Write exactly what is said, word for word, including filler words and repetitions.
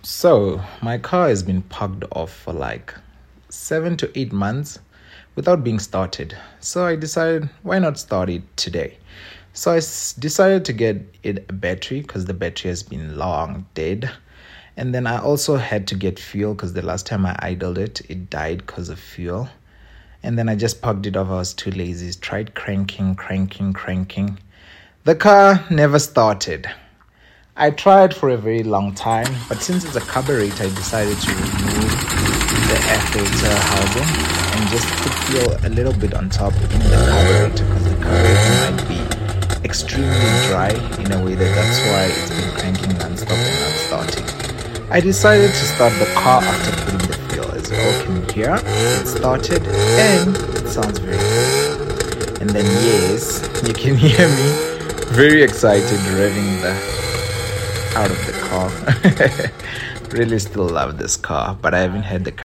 So, my car has been parked off for like seven to eight months without being started. So, I decided, why not start it today? So, I s- decided to get it a battery because the battery has been long dead. And then I also had to get fuel because the last time I idled it, it died because of fuel. And then I just parked it off. I was too lazy. Tried cranking, cranking, cranking. The car never started. I tried for a very long time, but since it's a carburetor, I decided to remove the air filter housing and just put fuel a little bit on top in the carburetor because the carburetor might be extremely dry in a way that that's why it's been cranking non-stop and not starting. I decided to start the car after putting the fuel. As you all can hear, it started and it sounds very good. And then yes, you can hear me very excited revving the out of the car. Really still love this car, but I haven't had the